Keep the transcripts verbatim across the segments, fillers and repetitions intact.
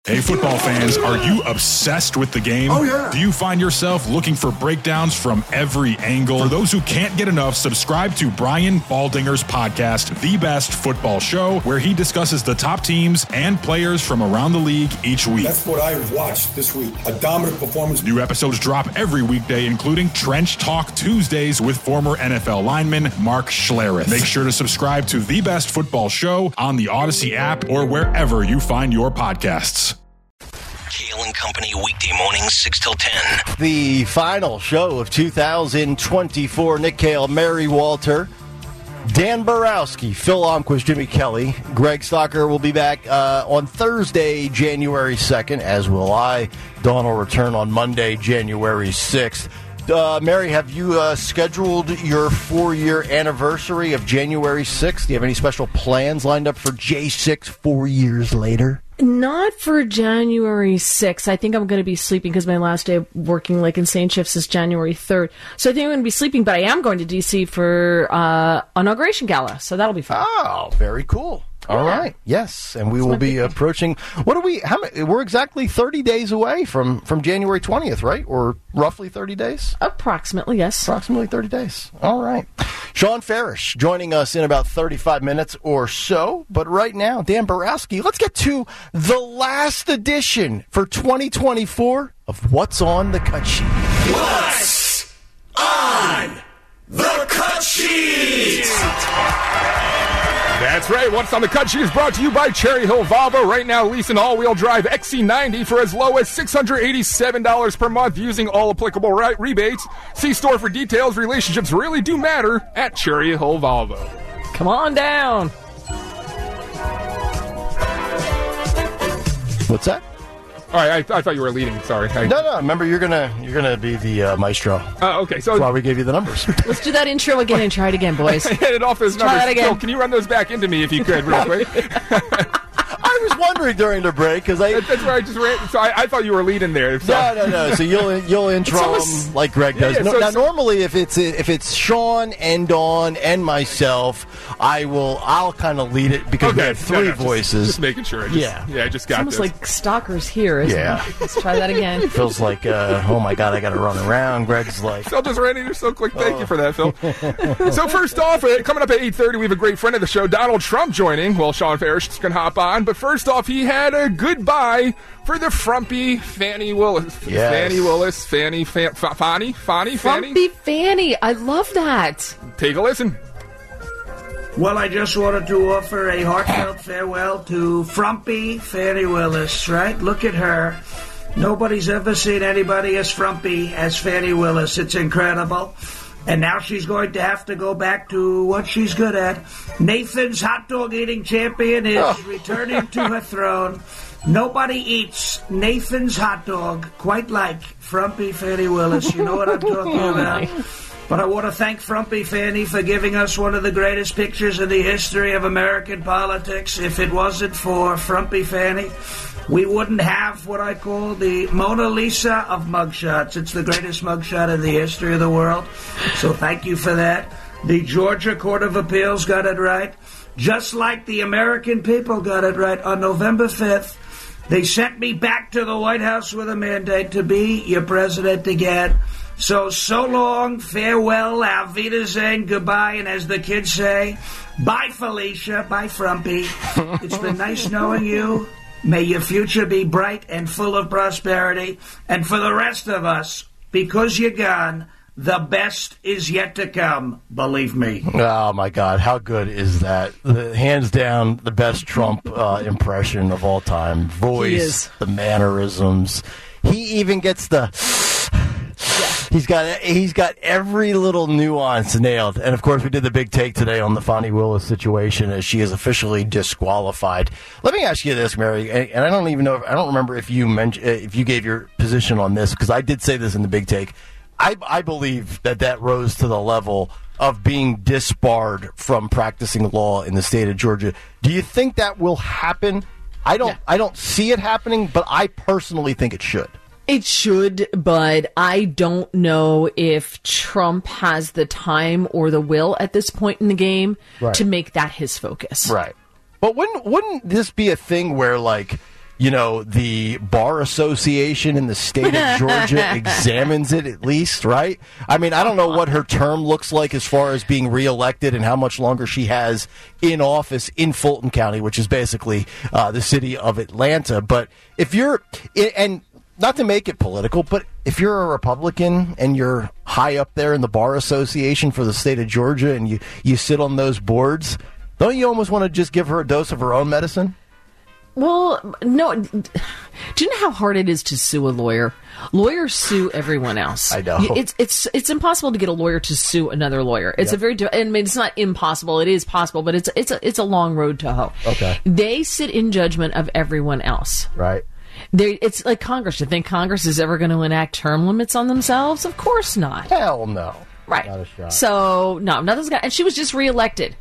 Hey, football fans, are you obsessed with the game? Oh, yeah. Do you find yourself looking for breakdowns from every angle? For those who can't get enough, subscribe to Brian Baldinger's podcast, The Best Football Show, where he discusses the top teams and players from around the league each week. That's what I watched this week. A dominant performance. New episodes drop every weekday, including Trench Talk Tuesdays with former N F L lineman Mark Schlereth. Make sure to subscribe to The Best Football Show on the Odyssey app or wherever you find your podcasts. Kale and Company, weekday mornings, six till ten. The final show of two thousand twenty-four. Nick Kale, Mary Walter, Dan Borowski, Phil Almquist, Jimmy Kelly. Greg Stocker will be back uh, on Thursday, January second, as will I. Dawn will return on Monday, January sixth. Uh, Mary, have you uh, scheduled your four-year anniversary of January sixth? Do you have any special plans lined up for J six four years later? Not for January sixth. I think I'm going to be sleeping because my last day of working like insane shifts is January third. So I think I'm going to be sleeping, but I am going to D C for uh, inauguration gala. So that'll be fun. Oh, very cool. All Yeah. right. Yes, and we That's will my be big thing. approaching. What are we? How many? We're exactly thirty days away from from January twentieth, right? Or roughly thirty days. Approximately, yes. Approximately thirty days. All right. Sean Farish joining us in about thirty-five minutes or so. But right now, Dan Borowski, let's get to the last edition for twenty twenty-four of What's on the Cut Sheet. What's on the cut sheet? That's right. What's on the Cut Sheet is brought to you by Cherry Hill Volvo. Right now, lease an all-wheel drive X C ninety for as low as six hundred eighty-seven dollars per month using all applicable re- rebates. See store for details. Relationships really do matter at Cherry Hill Volvo. Come on down. What's that? All right, I, th- I thought you were leading. Sorry. I- No, no. Remember, you're gonna you're gonna be the uh, maestro. Uh, okay, so That's why we gave you the numbers. Let's do that intro again and try it again, boys. I headed off those Try numbers. that again. Phil, can you run those back into me if you could, real quick? I was wondering during the break because I. That- That's where I just ran. So I, I thought you were leading there. So. No, no, no. So you'll you'll intro almost- them like Greg Yeah, does. yeah, No, so- now, so- normally, if it's if it's Sean and Dawn and myself, I will I'll kind of lead it because we Okay, have three no, no, just- voices. Just, making sure. I just, Yeah. yeah, I just It's got almost this. like stalkers here, isn't Yeah. it? Let's try that again. Feels like uh, oh my god, I got to run around. Greg's like, Phil just ran in here so quick. Thank Oh. you for that, Phil. So first off, uh, coming up at eight thirty, we have a great friend of the show, Donald Trump, joining. Well, Sean Farish is going to hop on. But first off, he had a goodbye for the frumpy Fannie Willis. Yes. Fannie Willis. Fannie, Fa- Fa- Fannie? Fannie? Fannie? Frumpy Fanny. I love that. Take a listen. Well, I just wanted to offer a heartfelt farewell to Frumpy Fannie Willis, right? Look at her. Nobody's ever seen anybody as frumpy as Fannie Willis. It's incredible. And now she's going to have to go back to what she's good at. Nathan's hot dog eating champion is Oh. returning to her throne. Nobody eats Nathan's hot dog quite like Frumpy Fannie Willis. You know what I'm talking about. But I want to thank Frumpy Fannie for giving us one of the greatest pictures in the history of American politics. If it wasn't for Frumpy Fannie, we wouldn't have what I call the Mona Lisa of mugshots. It's the greatest mugshot in the history of the world. So thank you for that. The Georgia Court of Appeals got it right. Just like the American people got it right on November fifth. They sent me back to the White House with a mandate to be your president again. So, so long, farewell, auf Wiedersehen, goodbye, and as the kids say, bye, Felicia, bye, Frumpy. It's been nice knowing you. May your future be bright and full of prosperity. And for the rest of us, because you're gone, the best is yet to come, believe me. oh my god, how good is that? The, hands down, the best Trump uh, impression of all time. Voice, He is. the mannerisms. He even gets the. He's got he's got every little nuance nailed. And, of course, we did the big take today on the Fannie Willis situation as she is officially disqualified. Let me ask you this, Mary, and I don't even know, if, I don't remember if you mentioned, if you gave your position on this, because I did say this in the big take. I, I believe that that rose to the level of being disbarred from practicing law in the state of Georgia. Do you think that will happen? I don't. Yeah. I don't see it happening, but I personally think it should. It should, but I don't know if Trump has the time or the will at this point in the game Right. to make that his focus. Right. But wouldn't wouldn't this be a thing where, like, you know, the Bar Association in the state of Georgia examines it at least, right? I mean, I don't know what her term looks like as far as being reelected and how much longer she has in office in Fulton County, which is basically uh, the city of Atlanta. But if you're, and not to make it political, but if you're a Republican and you're high up there in the Bar Association for the state of Georgia and you, you sit on those boards, don't you almost want to just give her a dose of her own medicine? Well, no. Do you know how hard it is to sue a lawyer? Lawyers sue everyone else. I know. It's it's it's impossible to get a lawyer to sue another lawyer. It's yep. a very. I mean, it's not impossible. It is possible, but it's it's a it's a long road to hoe. Okay. They sit in judgment of everyone else. Right. They, it's like Congress. You think Congress is ever going to enact term limits on themselves? Of course not. Hell no. Right. Not a shot. So no, nothing's got. And she was just reelected.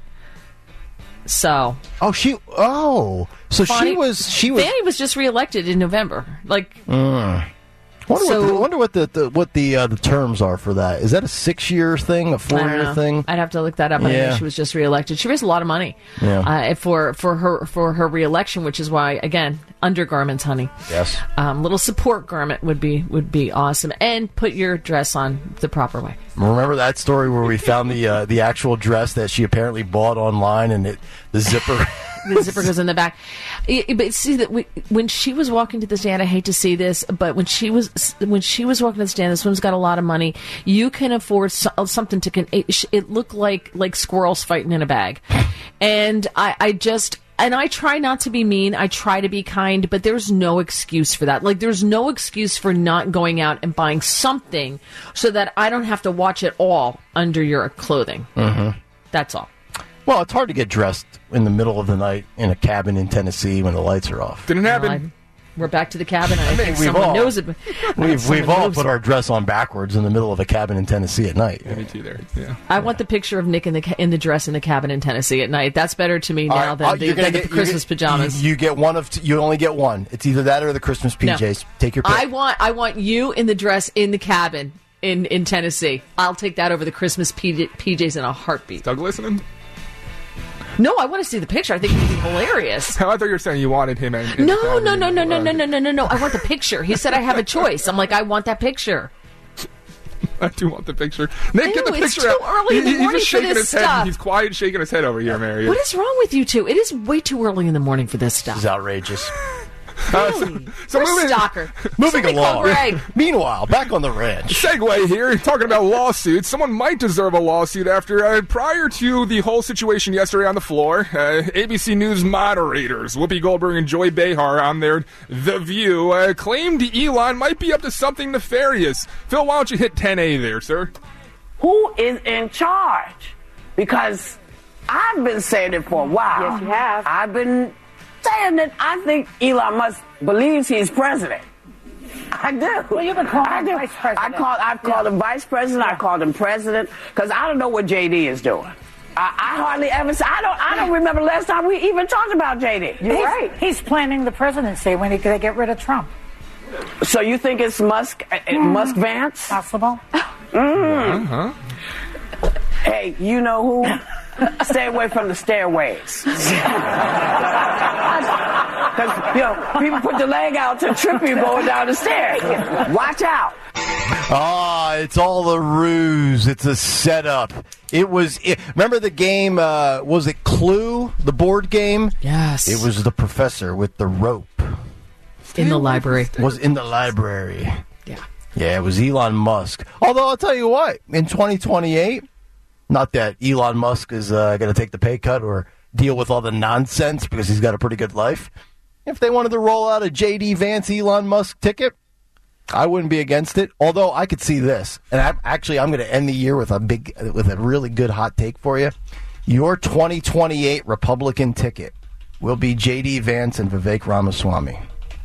So. Oh, she. Oh, so Fannie, she was. She was. Fannie was just reelected in November. Like. Mm. Wonder so, what the, wonder what the, the what the uh, the terms are for that. Is that a six year thing, a four year thing? I'd have to look that up. I yeah. know she was just reelected. She raised a lot of money yeah. uh, for for her for her reelection, which is why again undergarments, honey. Yes. Um, little support garment would be would be awesome, and put your dress on the proper way. Remember that story where we found the uh, the actual dress that she apparently bought online, and it the zipper. The zipper goes in the back. It, but see that we, when she was walking to the stand, I hate to see this, but when she was when she was walking to the stand, this woman's got a lot of money. You can afford so, something to. It, it looked like like squirrels fighting in a bag, and I, I just. And I try not to be mean. I try to be kind, but there's no excuse for that. Like, there's no excuse for not going out and buying something so that I don't have to watch it all under your clothing. Mm-hmm. That's all. Well, it's hard to get dressed in the middle of the night in a cabin in Tennessee when the lights are off. Didn't happen. Well, we're back to the cabin. I, I mean, think we've someone all, knows it. We've, we've all put our dress on backwards in the middle of a cabin in Tennessee at night. Yeah, me too there. Yeah. I want the picture of Nick in the ca- in the dress in the cabin in Tennessee at night. That's better to me now right, than, uh, the, than get, the Christmas get, pajamas. You, you get one of. T- you only get one. It's either that or the Christmas P Js. No. Take your pick. I want. I want you in the dress in the cabin in, in Tennessee. I'll take that over the Christmas P J, P Js in a heartbeat. Is Doug listening? No, I want to see the picture. I think it'd be hilarious. I thought you were saying you wanted him. In, in no, no, no, no, no, no, no, no, no, no. I want the picture. He said I have a choice. I'm like, I want that picture. I do want the picture. Nick, Ew, get the it's picture too out. early in the he, morning he's just shaking for this his stuff. head. He's quiet, shaking his head over here, Mary. What is wrong with you two? It is way too early in the morning for this stuff. This is outrageous. Uh, so, so We're moving, stalker. moving Somebody along. Greg. Meanwhile, back on the ranch. Segue here, talking about lawsuits. Someone might deserve a lawsuit after, uh, prior to the whole situation yesterday on the floor, uh, A B C News moderators Whoopi Goldberg and Joy Behar on their The View uh, claimed Elon might be up to something nefarious. Phil, why don't you hit ten A there, sir? Who is in charge? Because I've been saying it for a while. Yes, you have. I've been saying that I think Elon Musk believes he's president. I do. Well, you've been calling I him do. vice president. I call, I've called yeah. him vice president. Yeah. I called him president because I don't know what J D is doing. I, I hardly ever. I don't. I don't remember last time we even talked about J D. You're he's, right. He's planning the presidency when he they get rid of Trump. So you think it's Musk? Uh, mm. Musk Vance? Possible. Mm. Uh-huh. Hey, you know who? Stay away from the stairways. Because, you know, people put the leg out to trip you going down the stairs. Watch out. Ah, it's all a ruse. It's a setup. It was. It, remember the game? Uh, was it Clue? The board game? Yes. It was the professor with the rope. In the library. Was in the library. Yeah. Yeah, it was Elon Musk. Although I'll tell you what, in twenty twenty-eight, not that Elon Musk is uh, going to take the pay cut or deal with all the nonsense because he's got a pretty good life. If they wanted to roll out a J D Vance Elon Musk ticket, I wouldn't be against it. Although I could see this, and I'm, actually I'm going to end the year with a big, with a really good hot take for you. Your twenty twenty-eight Republican ticket will be J D Vance and Vivek Ramaswamy.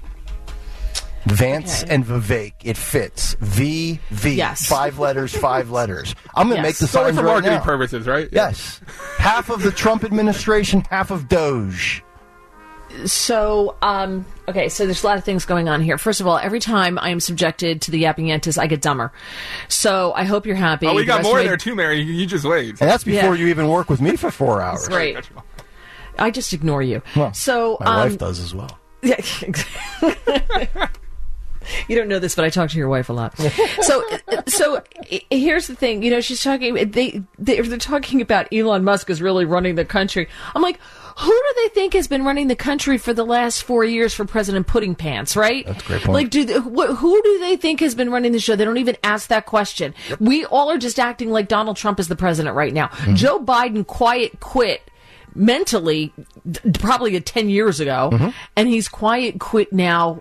Vance okay. and Vivek. It fits. V, V. Yes. Five letters, five letters. I'm going to Yes. make the So signs for right marketing now. purposes, right? Yes. Half of the Trump administration, half of Doge. So, um, okay, so there's a lot of things going on here. First of all, every time I am subjected to the yapping yantis, I get dumber. So I hope you're happy. Oh, we The got rest more of my- there too, Mary. You you just wait. And that's before Yeah. you even work with me for four hours. Right. I just ignore you. Well, so my um, wife does as well. Yeah. You don't know this, but I talk to your wife a lot. So, so here's the thing. You know, she's talking. They, they they're talking about Elon Musk is really running the country. I'm like, who do they think has been running the country for the last four years for President Pudding Pants? Right? That's a great point. Like, do they, wh- who do they think has been running the show? They don't even ask that question. Yep. We all are just acting like Donald Trump is the president right now. Mm-hmm. Joe Biden quiet quit. Mentally, d- probably ten years ago, mm-hmm. and he's quiet quit now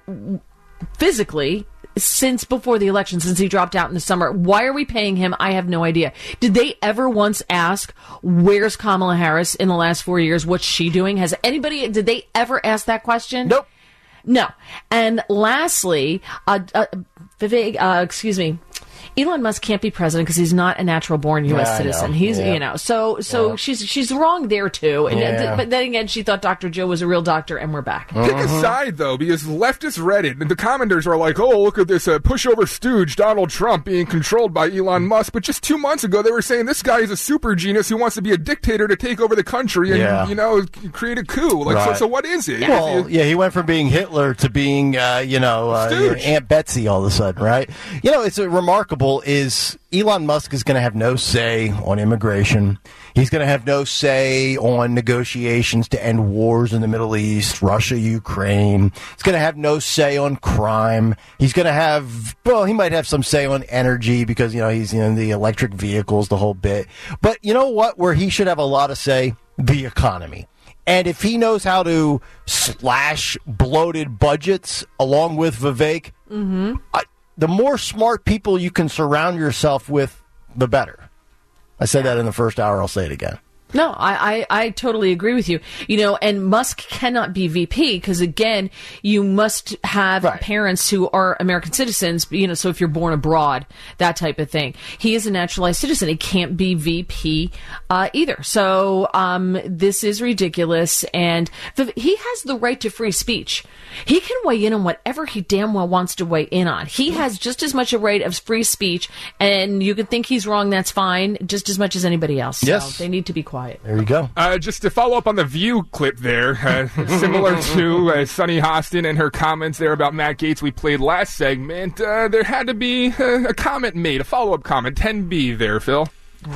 physically since before the election, since he dropped out in the summer. Why are we paying him? I have no idea. Did they ever once ask, where's Kamala Harris in the last four years? What's she doing? Has anybody, did they ever ask that question? Nope. No. And lastly, uh, uh, Vivek, uh, excuse me, Elon Musk can't be president because he's not a natural born U S Yeah, citizen. know. He's, yeah. you know, so so yeah. she's she's wrong there too. And Yeah. th- but then again, she thought Doctor Joe was a real doctor, and we're back. Pick a side, though, because leftist Reddit and the commenters are like, oh, look at this uh, pushover stooge, Donald Trump, being controlled by Elon Musk. But just two months ago, they were saying this guy is a super genius who wants to be a dictator to take over the country and, Yeah. you know, create a coup. Like, so, Right. so what is it? Well, yeah, he went from being Hitler to being, uh, you know, uh, Stooge. Aunt Betsy all of a sudden, right? You know, it's uh, remarkable is Elon Musk is going to have no say on immigration. He's going to have no say on negotiations to end wars in the Middle East, Russia, Ukraine. He's going to have no say on crime. He's going to have, well, he might have some say on energy because, you know, he's in the electric vehicles, the whole bit. But you know what? Where he should have a lot of say? The economy. And if he knows how to slash bloated budgets along with Vivek, Mm-hmm. I, the more smart people you can surround yourself with, the better. I said that in the first hour. I'll say it again. No, I, I, I totally agree with you. You know, and Musk cannot be V P because, again, you must have Right. parents who are American citizens, you know, so if you're born abroad, that type of thing. He is a naturalized citizen. He can't be V P uh, either. So um, this is ridiculous. And the, he has the right to free speech. He can weigh in on whatever he damn well wants to weigh in on. He has just as much a right of free speech, and you can think he's wrong, that's fine, just as much as anybody else. So Yes. they need to be quiet. There you go. Uh, just to follow up on the View clip there, uh, similar to uh, Sunny Hostin and her comments there about Matt Gaetz we played last segment, uh, there had to be uh, a comment made, a follow-up comment, ten B there, Phil. Oh,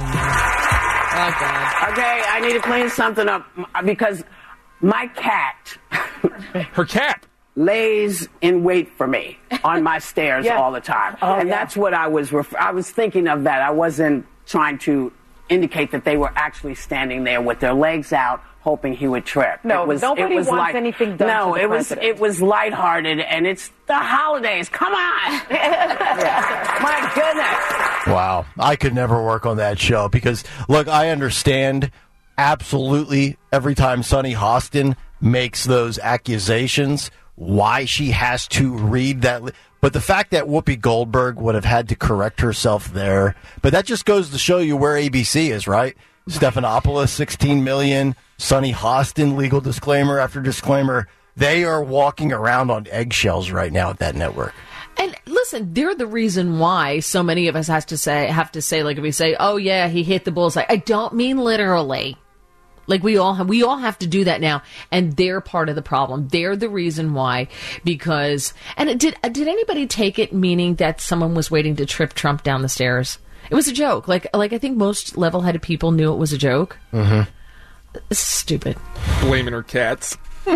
God. Okay, I need to clean something up because my cat Her cat. lays in wait for me on my stairs Yeah. all the time. Oh, and yeah. that's what I was ref- I was thinking of that. I wasn't trying to indicate that they were actually standing there with their legs out hoping he would trip. No, it was, nobody it was wants light- anything done No, to the it was president. it was lighthearted, and it's the holidays. Come on. Yeah. My goodness. Wow. I could never work on that show because, look, I understand absolutely every time Sunny Hostin makes those accusations, why she has to read that. Li- but the fact that Whoopi Goldberg would have had to correct herself there, but that just goes to show you where A B C is, right? Stephanopoulos, sixteen million, Sunny Hostin, legal disclaimer after disclaimer. They are walking around on eggshells right now at that network. And listen, they're the reason why so many of us has to say have to say, like, if we say, "Oh yeah, he hit the bullseye," I don't mean literally. Like we all have, we all have to do that now, and they're part of the problem. They're the reason why, because and it, did did anybody take it meaning that someone was waiting to trip Trump down the stairs? It was a joke. Like like I think most level-headed people knew it was a joke. Mm-hmm. It's stupid. Blaming her cats.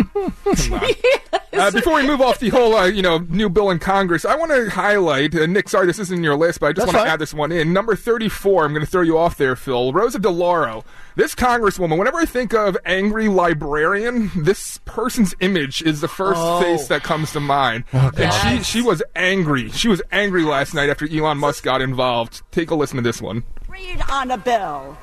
Uh, before we move off the whole, uh, you know, new bill in Congress, I want to highlight, uh, Nick, sorry this isn't in your list, but I just That's want to fine. add this one in. Number thirty-four, I'm going to throw you off there, Phil. Rosa DeLauro. This congresswoman, whenever I think of angry librarian, this person's image is the first Oh. face that comes to mind. And she, she was angry. She was angry last night after Elon Musk got involved. Take a listen to this one. Read on a bill.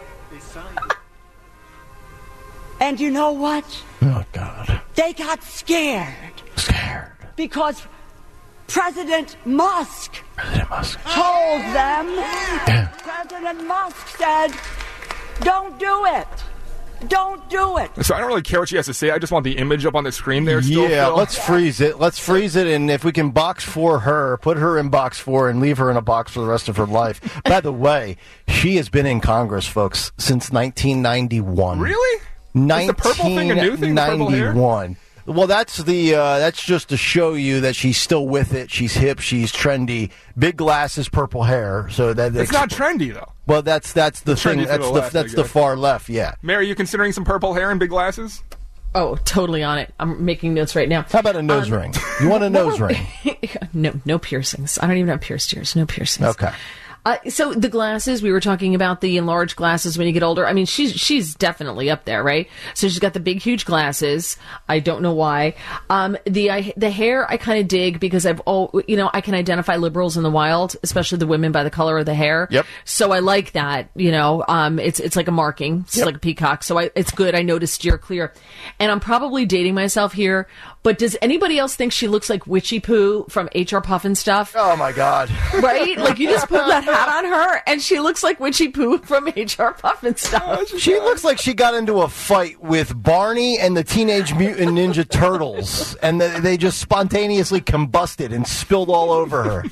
And you know what? Oh, God. They got scared Scared. because President Musk President Musk. told them. Yeah. President Musk said, don't do it. Don't do it. So I don't really care what she has to say. I just want the image up on the screen there still, Yeah, Phil. let's freeze it. Let's freeze it, and if we can box for her, put her in box four and leave her in a box for the rest of her life. By the way, she has been in Congress, folks, since nineteen ninety-one. Really? Is the purple thing a new thing, the purple hair? nineteen ninety-one. Well, that's the uh, that's just to show you that she's still with it. She's hip. She's trendy. Big glasses, purple hair. So that it's not trendy though. Well, that's that's the It's thing. trendy to That's the the left, that's I the guess. far left. Yeah. Mary, are you considering some purple hair and big glasses? Oh, totally on it. I'm making notes right now. How about a nose Um, ring? You want a nose ring? No, no piercings. I don't even have pierced ears. No piercings. Okay. Uh, so the glasses, we were talking about the enlarged glasses when you get older. I mean, she's she's definitely up there, right? So she's got the big, huge glasses. I don't know why. Um, the I, the hair I kind of dig because I've all you know I can identify liberals in the wild, especially the women by the color of the hair. Yep. So I like that. You know, um, it's it's like a marking. It's Yep. like a peacock. So I, it's good. I know to steer clear. And I'm probably dating myself here. But does anybody else think she looks like Witchy Poo from H R Puffin stuff? Oh my God! Right? Like you just put that hat on her, and she looks like Witchy Poo from H R Puffin stuff. She looks like she got into a fight with Barney and the Teenage Mutant Ninja Turtles, and the, they just spontaneously combusted and spilled all over her.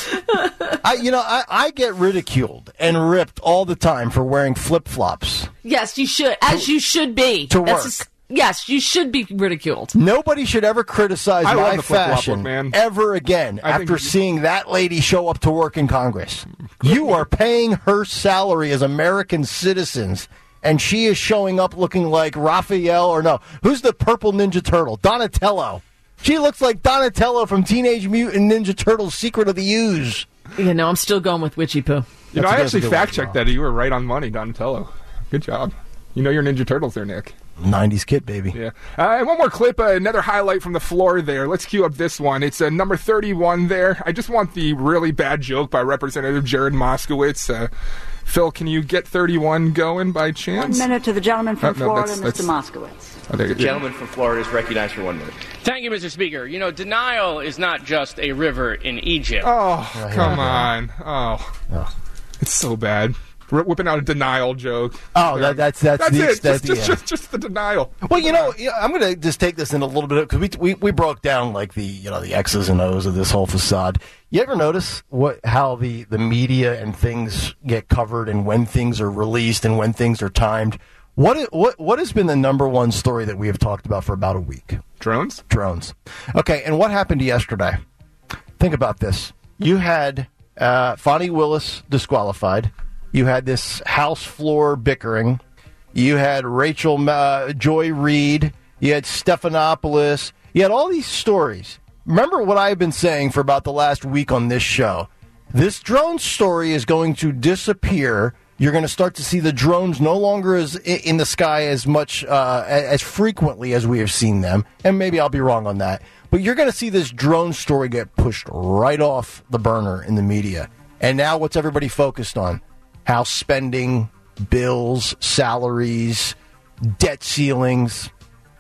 I, you know, I, I get ridiculed and ripped all the time for wearing flip flops. Yes, you should, as you should be. To That's work. just- yes, you should be ridiculed. Nobody should ever criticize I love my the flip-flop fashion look, man. ever again I think- after seeing that lady show up to work in Congress. You are paying her salary as American citizens, and she is showing up looking like Raphael, or no, who's the purple Ninja Turtle? Donatello. She looks like Donatello from Teenage Mutant Ninja Turtles Secret of the Ooze. You know, I'm still going with Witchy Poo. You know, That's a I good- actually that's a good fact one, checked that. You were right on money, Donatello. Good job. You know your Ninja Turtles there, Nick. nineties kid, baby. Yeah. Uh, and one more clip, uh, another highlight from the floor there. Let's cue up this one. It's uh, number thirty-one there. I just want the really bad joke by Representative Jared Moskowitz. Uh, Phil, can you get thirty-one going by One One chance? minute to the gentleman from Uh, no, Florida, that's- Mister that's- Moskowitz. Oh, there you The go. gentleman from Florida is recognized for one minute. Thank you, Mister Speaker. You know, denial is not just a river in Egypt. Oh, come on. Oh. It's so bad. We're whipping out a denial joke. Oh, that, that's that's, That's the it. extent. Just, just, yeah. just, just the denial. Well, you know, yeah, I'm going to just take this in a little bit because we, we we broke down like the you know the X's and O's of this whole facade. You ever notice what how the, the media and things get covered and when things are released and when things are timed? What i- what what has been the number one story that we have talked about for about a week? Drones? Drones. Okay, and what happened yesterday? Think about this. You had uh, Fonnie Willis disqualified. You had this House floor bickering. You had Rachel uh, Joy Reid. You had Stephanopoulos. You had all these stories. Remember what I've been saying for about the last week on this show. This drone story is going to disappear. You're going to start to see the drones no longer as in the sky as much, uh, as frequently as we have seen them. And maybe I'll be wrong on that. But you're going to see this drone story get pushed right off the burner in the media. And now what's everybody focused on? House spending, bills, salaries, debt ceilings.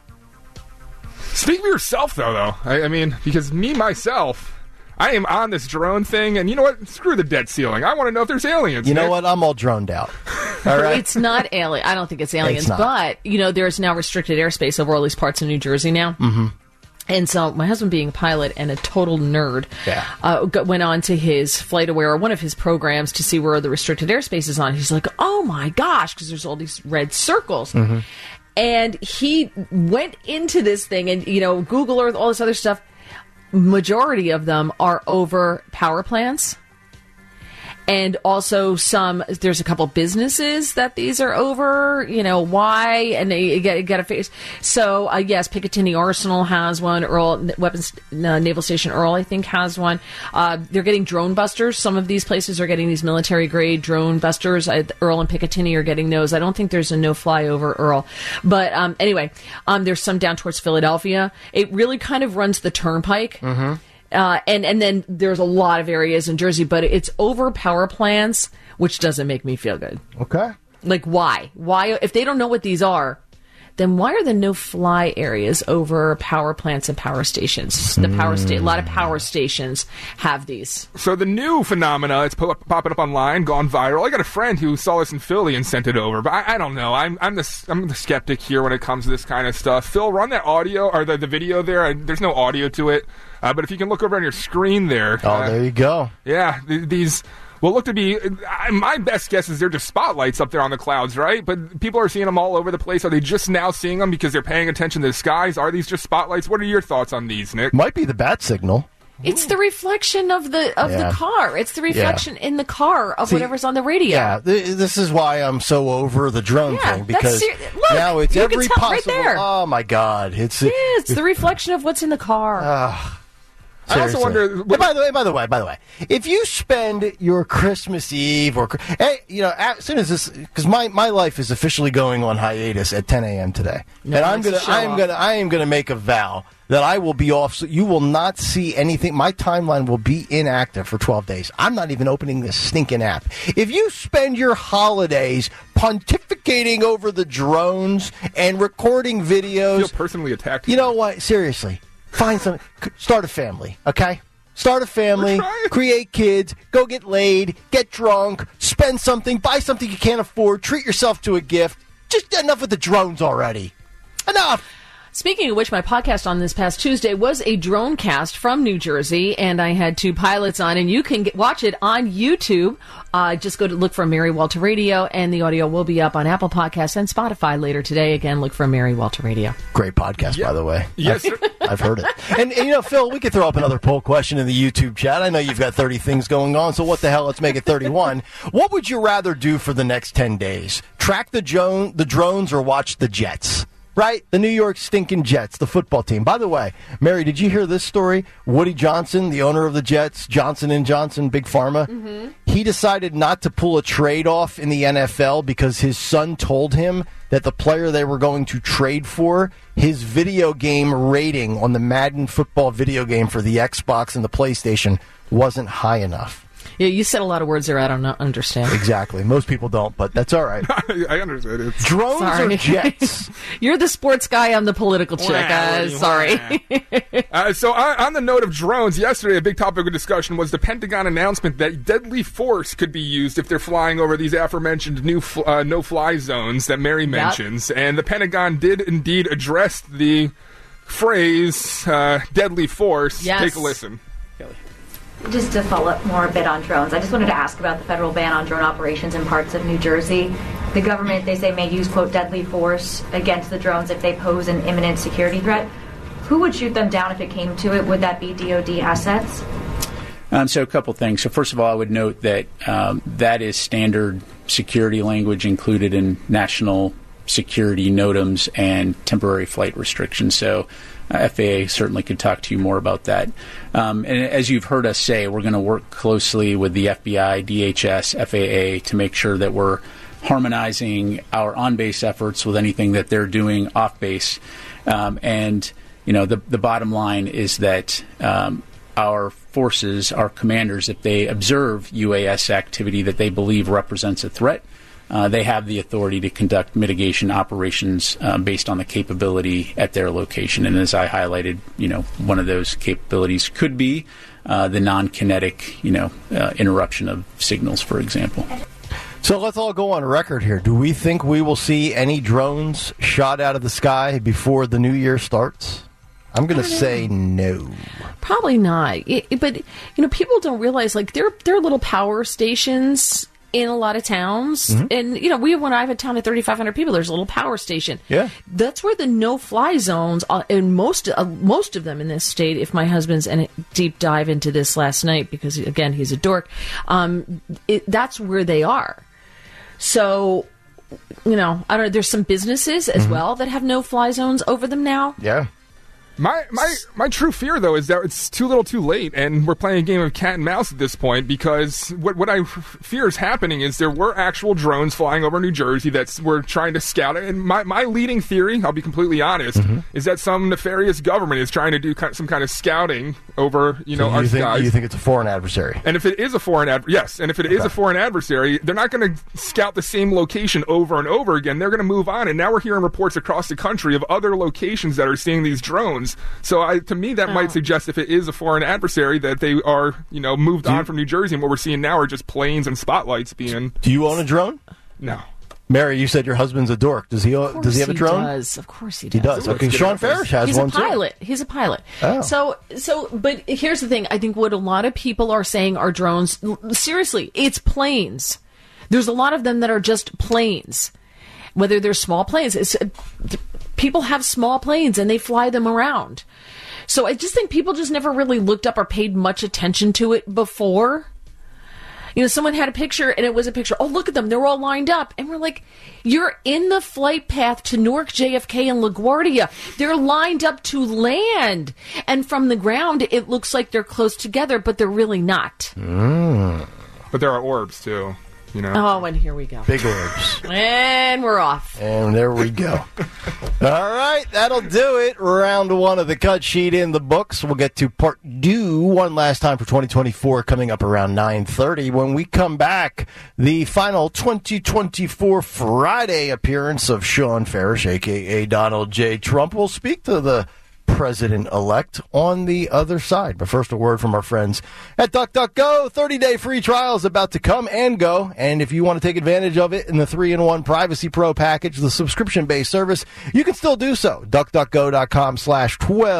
Speak for yourself, though, though. I, I mean, because me, myself, I am on this drone thing, and you know what? Screw the debt ceiling. I want to know if there's aliens. You know Nick. what? I'm all droned out. All right. It's not alien. I don't think it's aliens, It's not. but you know, there's now restricted airspace over all these parts of New Jersey now. Mm-hmm. And so my husband, being a pilot and a total nerd, Yeah. uh, got, went on to his FlightAware, one of his programs, to see where the restricted airspace is on. He's like, oh my gosh, because there's all these red circles. Mm-hmm. And he went into this thing and, you know, Google Earth, all this other stuff. Majority of them are over power plants. And also some, there's a couple businesses that these are over, you know, why, and they get, get a face. So, uh, yes, Picatinny Arsenal has one, Earl, Weapons, uh, Naval Station Earl, I think, has one. Uh, they're getting drone busters. Some of these places are getting these military grade drone busters. I, Earl and Picatinny are getting those. I don't think there's a no fly over Earl. But, um, anyway, um, there's some down towards Philadelphia. It really kind of runs the turnpike. Mm-hmm. Uh, and, and then there's a lot of areas in Jersey, but it's over power plants, which doesn't make me feel good. Okay. Like, why? Why? If they don't know what these are, then why are the no-fly areas over power plants and power stations? The power sta- a lot of power stations have these. So the new phenomena, it's po- popping up online, gone viral. I got a friend who saw this in Philly and sent it over, but I, I don't know. I'm I'm the I'm the skeptic here when it comes to this kind of stuff. Phil, run that audio or the, the video there. I, there's no audio to it, uh, but if you can look over on your screen there. Oh, uh, there you go. Yeah, th- these Well, look to be, I, my best guess is they're just spotlights up there on the clouds, right? But people are seeing them all over the place. Are they just now seeing them because they're paying attention to the skies? Are these just spotlights? What are your thoughts on these, Nick? Might be the bat signal. It's the reflection of the of Yeah. the car. It's the reflection Yeah. in the car of See, whatever's on the radio. Yeah, th- this is why I'm so over the drone Yeah, thing, that's because ser- look, now it's you can every tell right possible. there. Oh my God, it's Yeah, it's the reflection of what's in the car. Uh, I also wonder. And by the way, by the way, by the way, if you spend your Christmas Eve or hey, you know, as soon as this, because my, my life is officially going on hiatus at ten a.m. today, No, and I'm it's a gonna show I am off. gonna I am gonna make a vow that I will be off. So you will not see anything. My timeline will be inactive for twelve days. I'm not even opening this stinking app. If you spend your holidays pontificating over the drones and recording videos, I feel personally attacked. you know what? Seriously, find some. Start a family, okay? Start a family, create kids, go get laid, get drunk, spend something, buy something you can't afford, treat yourself to a gift. Just enough with the drones already. Enough. Speaking of which, my podcast on this past Tuesday was a drone cast from New Jersey, and I had two pilots on, and you can get, watch it on YouTube. Uh, just go to look for Mary Walter Radio, and the audio will be up on Apple Podcasts and Spotify later today. Again, look for Mary Walter Radio. Great podcast, by the way. Yes, I've, I've heard it. And, and, you know, Phil, we could throw up another poll question in the YouTube chat. I know you've got thirty things going on, so what the hell? Let's make it thirty-one. What would you rather do for the next ten days? Track the, jo- the drones or watch the Jets? Right? The New York stinking Jets, the football team. By the way, Mary, did you hear this story? Woody Johnson, the owner of the Jets, Johnson and Johnson, Big Pharma, Mm-hmm. he decided not to pull a trade off in the N F L because his son told him that the player they were going to trade for, his video game rating on the Madden football video game for the Xbox and the PlayStation wasn't high enough. Yeah, you said a lot of words there I don't know, understand. Exactly. Most people don't, but that's all right. I understand it. Drones Sorry. or jets? You're the sports guy, I'm the political chick. Uh, sorry. Uh, so on, on the note of drones, yesterday a big topic of discussion was the Pentagon announcement that deadly force could be used if they're flying over these aforementioned new fl- uh, no-fly zones that Mary mentions. And the Pentagon did indeed address the phrase uh, deadly force. Yes. Take a listen. Just to follow up more a bit on drones, I just wanted to ask about the federal ban on drone operations in parts of New Jersey. The government, they say, may use, quote, deadly force against the drones if they pose an imminent security threat. Who would shoot them down if it came to it? Would that be D O D assets? Um, so a couple things. So first of all, I would note that um, that is standard security language included in national security NOTAMs and temporary flight restrictions. So uh, F A A certainly could talk to you more about that. Um, and as you've heard us say, we're going to work closely with the F B I, D H S, F A A to make sure that we're harmonizing our on-base efforts with anything that they're doing off-base. Um, and, you know, the, the bottom line is that um, our forces, our commanders, if they observe U A S activity that they believe represents a threat, Uh, they have the authority to conduct mitigation operations uh, based on the capability at their location. And as I highlighted, you know, one of those capabilities could be uh, the non-kinetic, you know, uh, interruption of signals, for example. So let's all go on record here. Do we think we will see any drones shot out of the sky before the new year starts? I'm going to say no. Probably not. It, but, you know, people don't realize, like, there, there are little power stations in a lot of towns. Mm-hmm. And, you know, we when I have a town of thirty-five hundred people, there's a little power station. Yeah. That's where the no-fly zones, are, and most, uh, most of them in this state, if my husband's in a deep dive into this last night, because, again, he's a dork, um, it, that's where they are. So, you know, I don't know, there's some businesses as Mm-hmm. well that have no-fly zones over them now. Yeah. My my my true fear, though, is that it's too little too late, and we're playing a game of cat and mouse at this point, because what what I f- fear is happening is there were actual drones flying over New Jersey that were trying to scout it, and my, my leading theory, I'll be completely honest, Mm-hmm. is that some nefarious government is trying to do kind some kind of scouting over, you know, So our you think, skies. you think it's a foreign adversary? And if it is a foreign ad, yes, and if it is a foreign adversary, they're not going to scout the same location over and over again. They're going to move on, and now we're hearing reports across the country of other locations that are seeing these drones. So, I, to me, that Oh. might suggest if it is a foreign adversary that they are, you know, moved on from New Jersey, and what we're seeing now are just planes and spotlights being. Do you own a drone? No. Mary, you said your husband's a dork. Does he? Does he have a drone? He does. Of course he does. He does. Okay, Sean Farish has He's one a pilot. too. He's a pilot. Oh. So, so, but here's the thing. I think what a lot of people are saying are drones. Seriously, it's planes. There's a lot of them that are just planes. Whether they're small planes, it's, people have small planes and they fly them around. So I just think people just never really looked up or paid much attention to it before. You know, someone had a picture, and it was a picture. Oh, look at them. They're all lined up. And we're like, you're in the flight path to Newark, J F K, and LaGuardia. They're lined up to land. And from the ground, it looks like they're close together, but they're really not. Mm. But there are orbs, too. You know? Oh, and here we go. Big orbs. And we're off. And there we go. All right, that'll do it. Round one of the cut sheet in the books. We'll get to part two one last time for twenty twenty-four coming up around nine thirty. When we come back, the final twenty twenty-four Friday appearance of Sean Farish, a k a. Donald J. Trump. We'll speak to the president-elect on the other side. But first, a word from our friends at DuckDuckGo. thirty-day free trial is about to come and go. And if you want to take advantage of it in the three in one Privacy Pro package, the subscription-based service, you can still do so. DuckDuckGo.com slash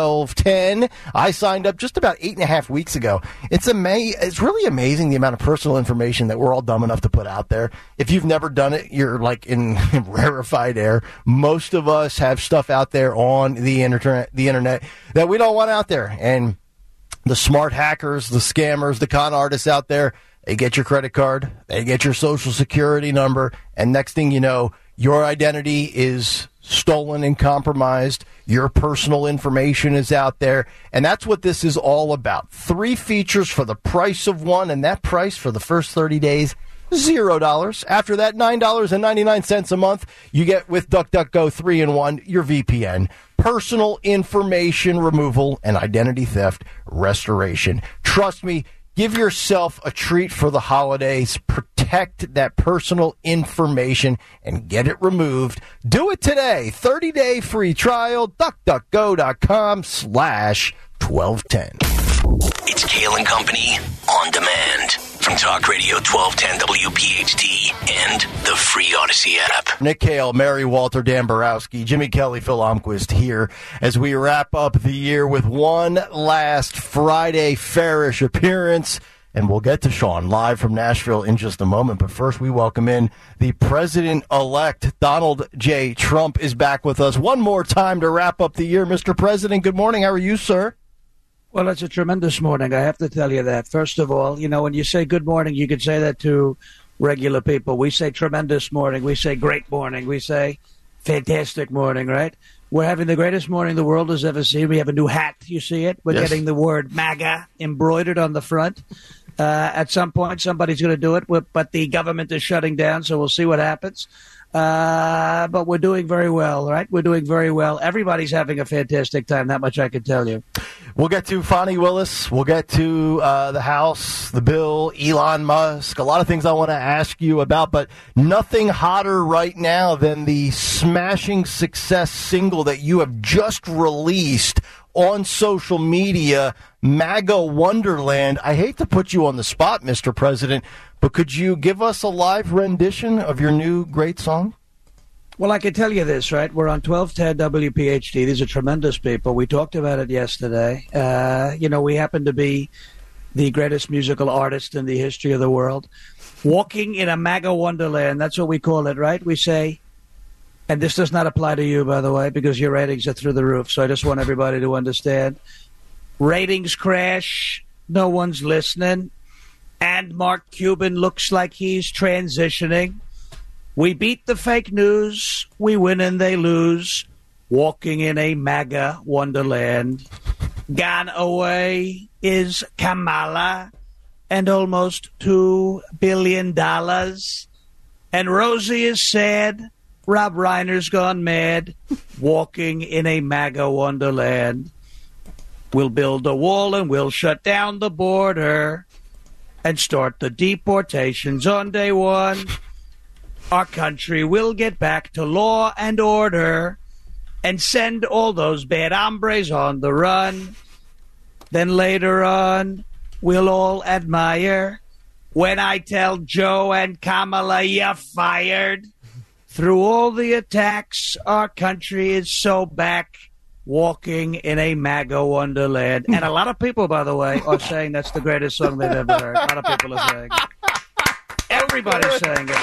1210. I signed up just about eight and a half weeks ago. It's ama- It's really amazing the amount of personal information that we're all dumb enough to put out there. If you've never done it, you're like in rarefied air. Most of us have stuff out there on the internet, the internet that we don't want out there. And the smart hackers, the scammers, the con artists out there, they get your credit card, they get your social security number, and next thing you know, your identity is stolen and compromised. Your personal information is out there. And that's what this is all about. Three features for the price of one, and that price for the first thirty days, Zero dollars. After that, nine dollars and ninety-nine cents a month. You get with DuckDuckGo three in one, your V P N, personal information removal, and identity theft restoration. Trust me, give yourself a treat for the holidays. Protect that personal information and get it removed. Do it today. thirty-day free trial. DuckDuckGo.com slash 1210. It's Kale and Company on demand from Talk Radio twelve ten W P H T and the free Odyssey app. Nick Kale, Mary Walter, Dan Borowski, Jimmy Kelly, Phil Omquist here as we wrap up the year with one last Friday Farish appearance. And we'll get to Sean live from Nashville in just a moment. But first, we welcome in the president-elect. Donald J. Trump is back with us one more time to wrap up the year. Mister President, good morning. How are you, sir? Well, it's a tremendous morning. I have to tell you that. First of all, you know, when you say good morning, you could say that to regular people. We say tremendous morning. We say great morning. We say fantastic morning, right? We're having the greatest morning the world has ever seen. We have a new hat. You see it? We're Yes. getting the word MAGA embroidered on the front. Uh, at some point, somebody's going to do it, but the government is shutting down, so we'll see what happens. Uh, but we're doing very well, right? We're doing very well. Everybody's having a fantastic time. That much I can tell you. We'll get to Fonnie Willis. We'll get to uh, the House, the bill, Elon Musk. A lot of things I want to ask you about, but nothing hotter right now than the smashing success single that you have just released on social media, MAGA Wonderland. I hate to put you on the spot, Mister President, but could you give us a live rendition of your new great song? Well, I can tell you this, right? We're on twelve ten W P H T. These are tremendous people. We talked about it yesterday. Uh, you know, we happen to be the greatest musical artist in the history of the world. Walking in a MAGA wonderland, that's what we call it, right? We say, and this does not apply to you, by the way, because your ratings are through the roof. So I just want everybody to understand. Ratings crash. No one's listening. And Mark Cuban looks like he's transitioning. We beat the fake news. We win and they lose. Walking in a MAGA wonderland. Gone away is Kamala and almost two billion dollars. And Rosie is sad. Rob Reiner's gone mad. Walking in a MAGA wonderland. We'll build a wall and we'll shut down the border and start the deportations on day one. Our country will get back to law and order and send all those bad hombres on the run. Then later on, we'll all admire when I tell Joe and Kamala you're fired. through all the attacks, our country is so back, walking in a MAGA wonderland. And a lot of people, by the way, are saying that's the greatest song they've ever heard. A lot of people are saying it. Everybody's saying it.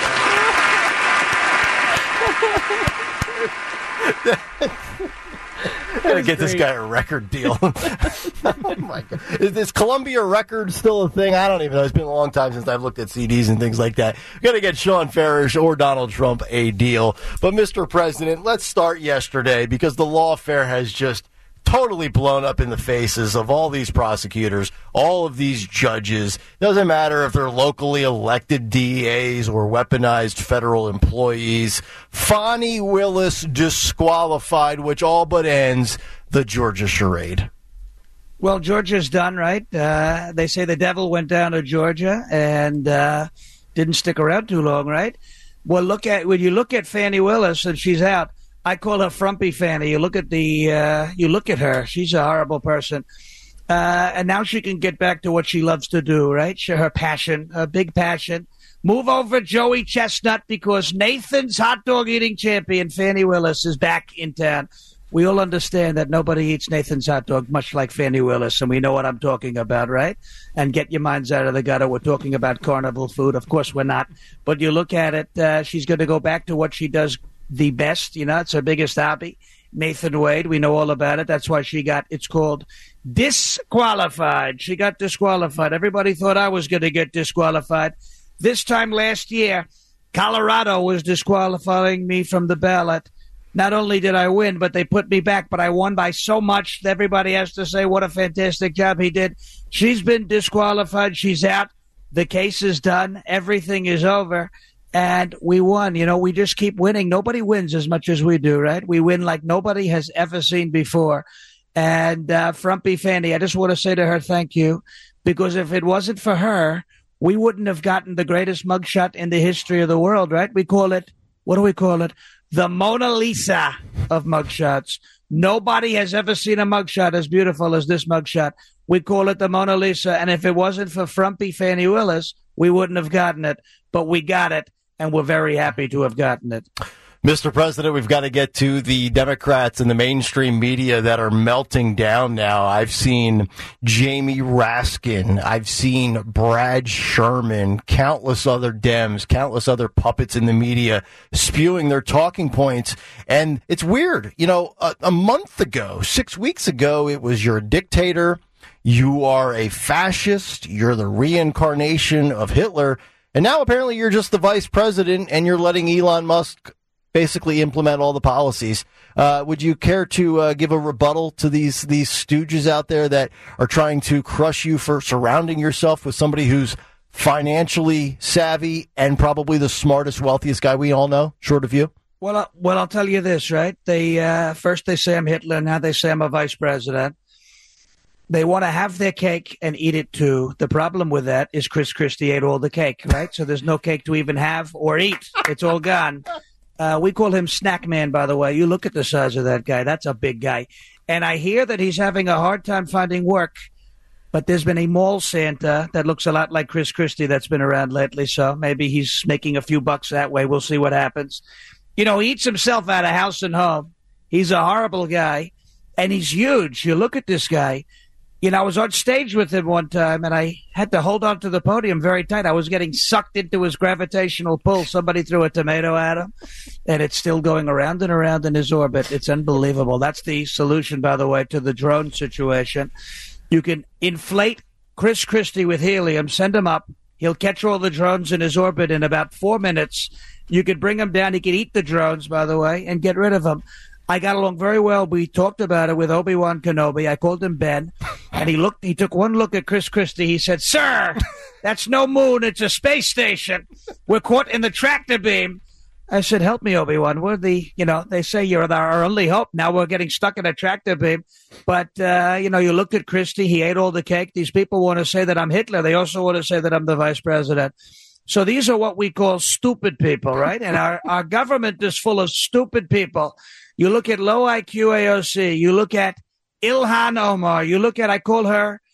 Gotta get this guy a record deal. Oh my God. Is this Columbia record still a thing? I don't even know. It's been a long time since I've looked at C Ds and things like that. Gotta get Sean Farish or Donald Trump a deal. But Mister President, let's start yesterday because the lawfare has just totally blown up in the faces of all these prosecutors, all of these judges. Doesn't matter if they're locally elected D E As or weaponized federal employees. Fani Willis disqualified, which all but ends the Georgia charade. Well, Georgia's done, right? Uh, they say the devil went down to Georgia and uh, didn't stick around too long, right? Well, look at when you look at Fani Willis and she's out. I call her Frumpy Fanny. You look at the, uh, you look at her. She's a horrible person, uh, and now she can get back to what she loves to do. Right? She, her passion, her big passion. Move over, Joey Chestnut, because Nathan's hot dog eating champion, Fani Willis, is back in town. We all understand that nobody eats Nathan's hot dog, much like Fani Willis, and we know what I'm talking about, right? And get your minds out of the gutter. We're talking about carnival food. Of course, we're not. But you look at it. Uh, she's going to go back to what she does the best, you know, it's her biggest hobby. Nathan Wade, we know all about it. That's why she got, it's called disqualified. She got disqualified. Everybody thought I was going to get disqualified. This time last year, Colorado was disqualifying me from the ballot. Not only did I win, but they put me back, but I won by so much that everybody has to say what a fantastic job he did. She's been disqualified. She's out. The case is done. Everything is over. And we won. You know, we just keep winning. Nobody wins as much as we do, right? We win like nobody has ever seen before. And uh, Frumpy Fanny, I just want to say to her thank you, because if it wasn't for her, we wouldn't have gotten the greatest mugshot in the history of the world, right? We call it, what do we call it? The Mona Lisa of mugshots. Nobody has ever seen a mugshot as beautiful as this mugshot. We call it the Mona Lisa. And if it wasn't for Frumpy Fani Willis, we wouldn't have gotten it. But we got it. And we're very happy to have gotten it. Mister President, we've got to get to the Democrats and the mainstream media that are melting down now. I've seen Jamie Raskin. I've seen Brad Sherman, countless other Dems, countless other puppets in the media spewing their talking points. And it's weird. You know, a, a month ago, six weeks ago, it was you're a dictator. You are a fascist. You're the reincarnation of Hitler. And now apparently you're just the vice president and you're letting Elon Musk basically implement all the policies. Uh, would you care to uh, give a rebuttal to these these stooges out there that are trying to crush you for surrounding yourself with somebody who's financially savvy and probably the smartest, wealthiest guy we all know, short of you? Well, uh, well, I'll tell you this, right? They uh, first they say I'm Hitler, now they say I'm a vice president. They want to have their cake and eat it too. The problem with that is Chris Christie ate all the cake, right? So there's no cake to even have or eat. It's all gone. Uh, we call him Snack Man, by the way. You look at the size of that guy. That's a big guy. And I hear that he's having a hard time finding work. But there's been a mall Santa that looks a lot like Chris Christie that's been around lately. So maybe he's making a few bucks that way. We'll see what happens. You know, he eats himself out of house and home. He's a horrible guy. And he's huge. You look at this guy. You know, I was on stage with him one time, and I had to hold on to the podium very tight. I was getting sucked into his gravitational pull. Somebody threw a tomato at him, and it's still going around and around in his orbit. It's unbelievable. That's the solution, by the way, to the drone situation. You can inflate Chris Christie with helium, send him up. He'll catch all the drones in his orbit in about four minutes. You could bring him down. He could eat the drones, by the way, and get rid of them. I got along very well. We talked about it with Obi-Wan Kenobi. I called him Ben, and he looked. He took one look at Chris Christie. He said, "Sir, that's no moon. It's a space station. We're caught in the tractor beam." I said, "Help me, Obi-Wan. We're the, you know, they say you're our only hope. Now we're getting stuck in a tractor beam." But, uh, you know, you looked at Christie. He ate all the cake. These people want to say that I'm Hitler. They also want to say that I'm the vice president. So these are what we call stupid people, right? And our, our government is full of stupid people. You look at low I Q A O C. You look at Ilhan Omar. You look at, I call her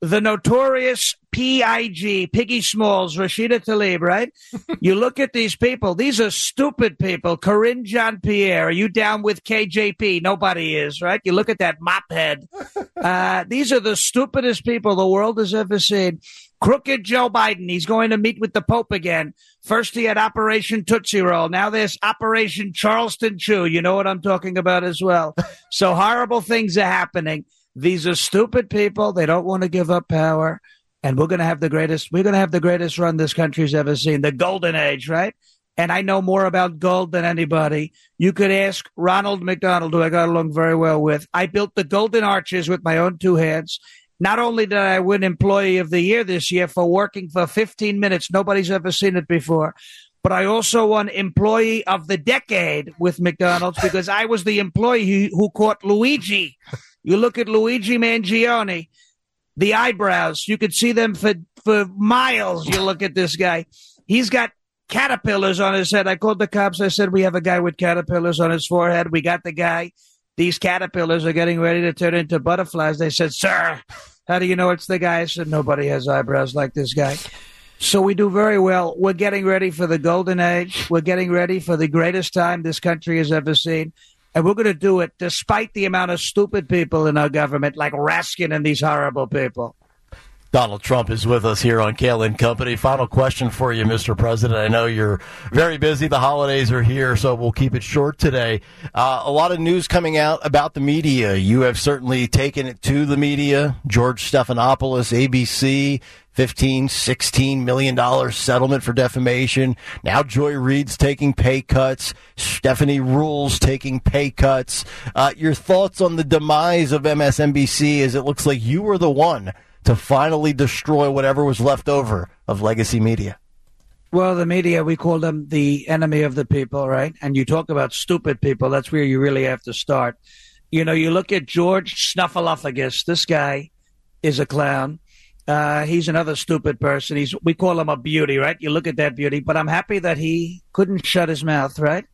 the notorious P I G, Piggy Smalls, Rashida Tlaib, right? You look at these people. These are stupid people. Corinne Jean-Pierre, are you down with K J P? Nobody is, right? You look at that mop head. Uh, these are the stupidest people the world has ever seen. Crooked Joe Biden, he's going to meet with the Pope again. First he had Operation Tootsie Roll. Now there's Operation Charleston Chew. You know what I'm talking about as well. So horrible things are happening. These are stupid people. They don't want to give up power. And we're going to have the greatest, we're going to have the greatest run this country's ever seen. The golden age, right? And I know more about gold than anybody. You could ask Ronald McDonald, who I got along very well with. I built the Golden Arches with my own two hands. Not only did I win Employee of the Year this year for working for fifteen minutes, nobody's ever seen it before, but I also won Employee of the Decade with McDonald's because I was the employee who, who caught Luigi. You look at Luigi Mangione, the eyebrows, you could see them for, for miles. You look at this guy. He's got caterpillars on his head. I called the cops. I said, we have a guy with caterpillars on his forehead. We got the guy. These caterpillars are getting ready to turn into butterflies. They said, sir, how do you know it's the guy? I said, nobody has eyebrows like this guy. So we do very well. We're getting ready for the golden age. We're getting ready for the greatest time this country has ever seen. And we're going to do it despite the amount of stupid people in our government, like Raskin and these horrible people. Donald Trump is with us here on Kale and Company. Final question for you, Mister President. I know you're very busy. The holidays are here, so we'll keep it short today. Uh, a lot of news coming out about the media. You have certainly taken it to the media. George Stephanopoulos, A B C, fifteen, sixteen million dollars settlement for defamation. Now Joy Reid's taking pay cuts. Stephanie Ruhl's taking pay cuts. Uh, your thoughts on the demise of M S N B C, as it looks like you were the one to finally destroy whatever was left over of legacy media? Well, the media, we call them the enemy of the people, right? And you talk about stupid people, that's where you really have to start. You know, you look at George Snuffleupagus. This guy is a clown. Uh, he's another stupid person. He's we call him a beauty, right? You look at that beauty. But I'm happy that he couldn't shut his mouth, right?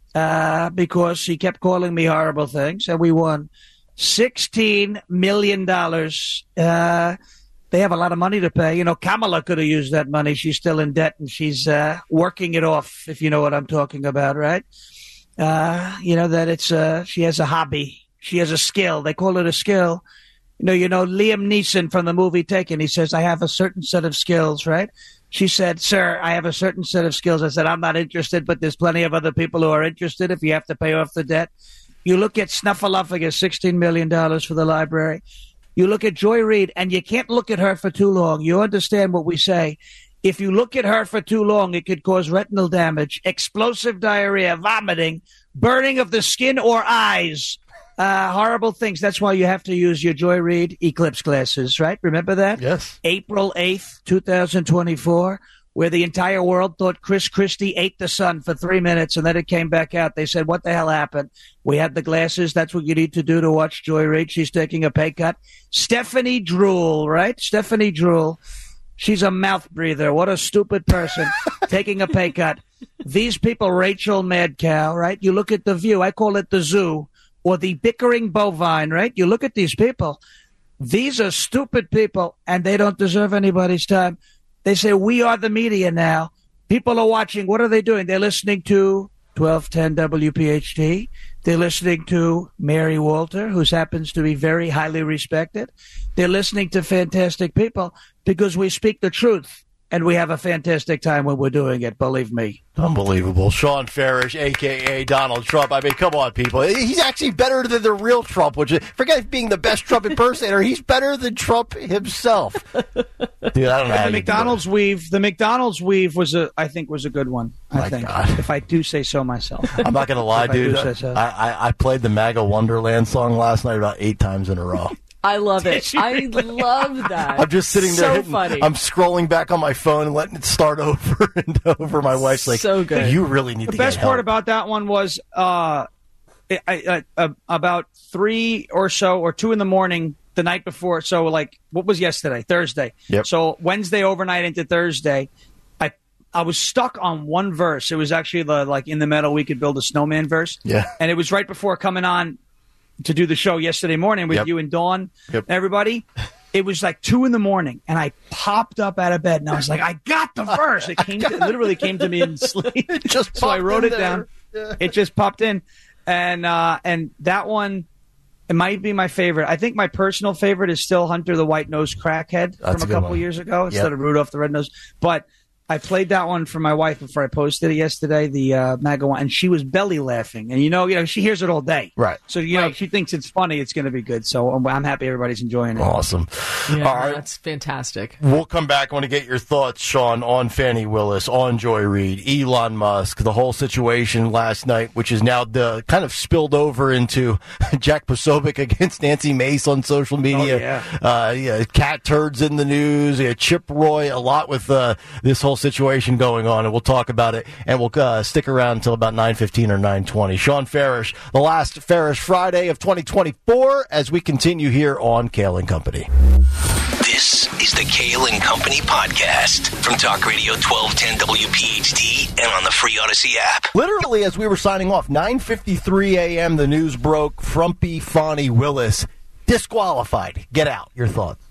Uh, because he kept calling me horrible things, and we won sixteen million dollars. Uh, they have a lot of money to pay. You know, Kamala could have used that money. She's still in debt, and she's uh, working it off, if you know what I'm talking about, right? Uh, you know, that it's uh, she has a hobby. She has a skill. They call it a skill. You know, you know, Liam Neeson from the movie Taken, he says, I have a certain set of skills, right? She said, sir, I have a certain set of skills. I said, I'm not interested, but there's plenty of other people who are interested if you have to pay off the debt. You look at Snuffleupagus, sixteen million dollars for the library. You look at Joy Reid, and you can't look at her for too long. You understand what we say. If you look at her for too long, it could cause retinal damage, explosive diarrhea, vomiting, burning of the skin or eyes, uh, horrible things. That's why you have to use your Joy Reid eclipse glasses, right? Remember that? Yes. April eighth, twenty twenty-four. Where the entire world thought Chris Christie ate the sun for three minutes, and then it came back out. They said, what the hell happened? We had the glasses. That's what you need to do to watch Joy Reid. She's taking a pay cut. Stephanie Drool, right? Stephanie Drool. She's a mouth breather. What a stupid person taking a pay cut. These people, Rachel Madcow, right? You look at The View. I call it the zoo, or the bickering bovine, right? You look at these people. These are stupid people, and they don't deserve anybody's time. They say, we are the media now. People are watching. What are they doing? They're listening to twelve ten W P H T. They're listening to Mary Walter, who happens to be very highly respected. They're listening to fantastic people because we speak the truth, and we have a fantastic time when we're doing it, believe me. Unbelievable. Sean Farish, a k a. Donald Trump. I mean, come on, people. He's actually better than the real Trump, which is, forget being the best Trump impersonator. He's better than Trump himself. Dude, I don't know how the McDonald's weave, the McDonald's weave was a, I think, was a good one. I My think, God. if I do say so myself. I'm not going to lie, If I dude. do say so. I, I, I played the MAGA Wonderland song last night about eight times in a row. I love it. I love that. I'm just sitting there. So hitting, funny. I'm scrolling back on my phone and letting it start over and over. My wife's like, So good. You really need The to best get help. part about that one was uh, I, I, uh, about three or so, or two in the morning the night before. So, like, what was yesterday? Thursday. Yep. So Wednesday overnight into Thursday, I I was stuck on one verse. It was actually the like in the metal we could build a snowman verse. Yeah. And it was right before coming on to do the show yesterday morning with Yep. you and Dawn, Yep. everybody. It was like two in the morning, and I popped up out of bed, and I was like, I got the verse. It came, to, it literally came to me in sleep. It just so I wrote it there. down. Yeah. It just popped in. And uh, and that one, it might be my favorite. I think my personal favorite is still Hunter the White-Nosed Crackhead That's from a a couple one. years ago instead Yep. of Rudolph the Red-Nosed. But I played that one for my wife before I posted it yesterday, the uh, MAGA one, and she was belly laughing. And, you know, you know, she hears it all day. Right. So, you know, if she thinks it's funny, it's going to be good. So I'm, I'm happy everybody's enjoying it. Awesome. Yeah, All right. that's fantastic. We'll come back. I want to get your thoughts, Sean, on Fannie Willis, on Joy Reid, Elon Musk, the whole situation last night, which is now the kind of spilled over into Jack Posobiec against Nancy Mace on social media. Oh, yeah. Uh, yeah, cat turds in the news. Yeah, Chip Roy, a lot with uh, this whole situation going on, and we'll talk about it. And we'll uh, stick around until about nine fifteen or nine twenty. Sean Farish, the last Farish Friday of twenty twenty-four, as we continue here on Kale and Company. This is the Kale and Company podcast from Talk Radio twelve ten W P H T and on the free Odyssey app. Literally, as we were signing off, nine fifty-three a.m., the news broke. Frumpy Fannie Willis disqualified. Get out. Your thoughts?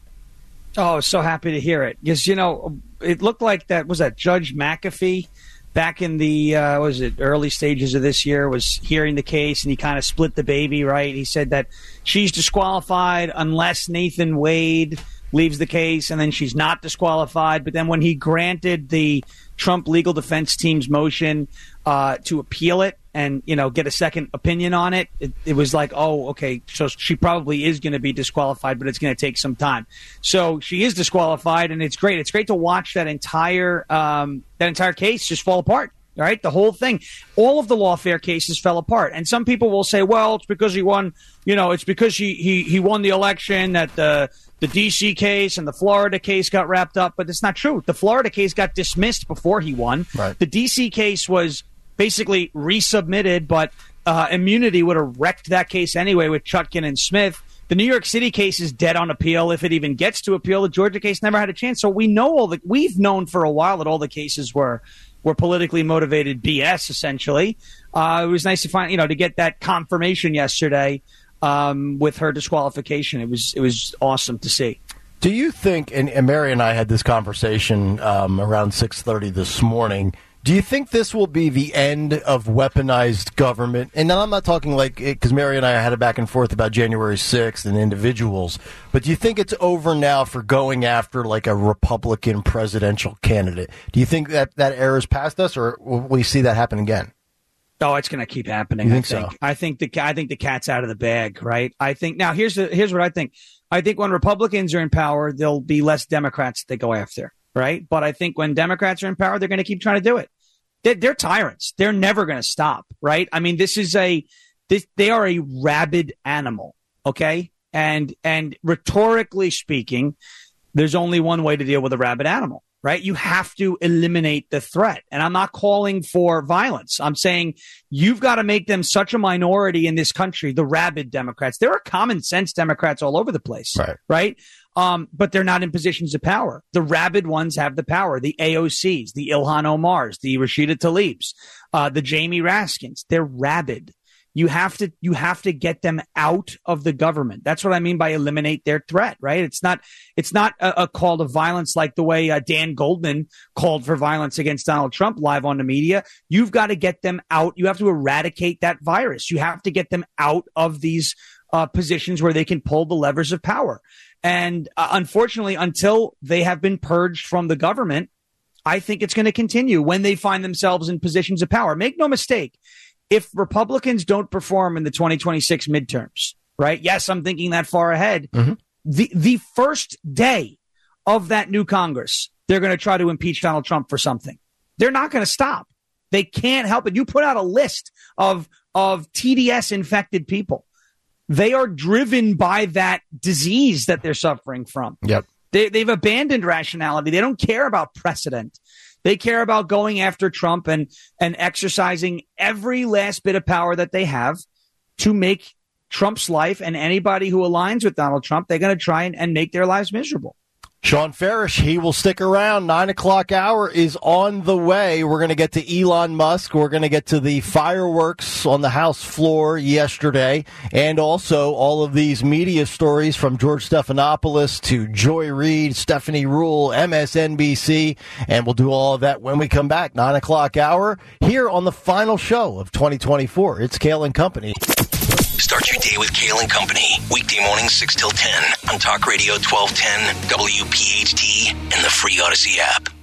Oh, so happy to hear it. Because, you know, it looked like that, was that Judge McAfee back in the, uh, what was it, early stages of this year, was hearing the case, and he kind of split the baby, right? He said that she's disqualified unless Nathan Wade leaves the case, and then she's not disqualified. But then when he granted the Trump legal defense team's motion uh, to appeal it and, you know, get a second opinion on it, it, it was like, oh, okay, so she probably is going to be disqualified, but it's going to take some time. So she is disqualified, and it's great. It's great to watch that entire um, that entire case just fall apart. All right, the whole thing, all of the lawfare cases fell apart, and some people will say, "Well, it's because he won. You know, it's because he he he won the election that the the D C case and the Florida case got wrapped up." But it's not true. The Florida case got dismissed before he won. Right. The D C case was basically resubmitted, but uh, immunity would have wrecked that case anyway with Chutkan and Smith. The New York City case is dead on appeal. If it even gets to appeal, the Georgia case never had a chance. So we know all the we've known for a while that all the cases were. were politically motivated B S, essentially. Uh, it was nice to find, you know, to get that confirmation yesterday um, with her disqualification. It was it was awesome to see. Do you think, and, and Mary and I had this conversation um, around six thirty this morning, do you think this will be the end of weaponized government? And now I'm not talking like, because Mary and I had a back and forth about January sixth and individuals, but do you think it's over now for going after like a Republican presidential candidate? Do you think that that era is past us, or will we see that happen again? Oh, it's going to keep happening. You think I think. so? I think the I think the cat's out of the bag, right? I think now here's the here's what I think. I think when Republicans are in power, there'll be less Democrats that they go after, right? But I think when Democrats are in power, they're going to keep trying to do it. They're, they're tyrants. They're never going to stop, right? I mean, this is a this they are a rabid animal, okay? And and rhetorically speaking, there's only one way to deal with a rabid animal. Right? You have to eliminate the threat. And I'm not calling for violence. I'm saying you've got to make them such a minority in this country, the rabid Democrats. There are common sense Democrats all over the place. Right. Right? Um, but they're not in positions of power. The rabid ones have the power. The A O Cs, the Ilhan Omars, the Rashida Tlaibs, uh, the Jamie Raskins. They're rabid. You have to you have to get them out of the government. That's what I mean by eliminate their threat, right? It's not it's not a, a call to violence like the way uh, Dan Goldman called for violence against Donald Trump live on the media. You've got to get them out. You have to eradicate that virus. You have to get them out of these uh, positions where they can pull the levers of power. And uh, unfortunately, until they have been purged from the government, I think it's going to continue when they find themselves in positions of power. Make no mistake. If Republicans don't perform in the twenty twenty-six midterms, right? Yes, I'm thinking that far ahead. Mm-hmm. The the first day of that new Congress, they're going to try to impeach Donald Trump for something. They're not going to stop. They can't help it. You put out a list of of T D S infected people. They are driven by that disease that they're suffering from. Yep. They, they've abandoned rationality. They don't care about precedent. They care about going after Trump and, and exercising every last bit of power that they have to make Trump's life and anybody who aligns with Donald Trump, they're going to try and, and make their lives miserable. Sean Farish, he will stick around. Nine o'clock hour is on the way. We're going to get to Elon Musk. We're going to get to the fireworks on the House floor yesterday, and also all of these media stories from George Stephanopoulos to Joy Reid, Stephanie Ruhle, M S N B C, and we'll do all of that when we come back. Nine o'clock hour here on the final show of twenty twenty-four. It's Kale and Company. Start your day with Kale and Company. Weekday mornings six till ten on Talk Radio twelve ten, W P H T, and the free Odyssey app.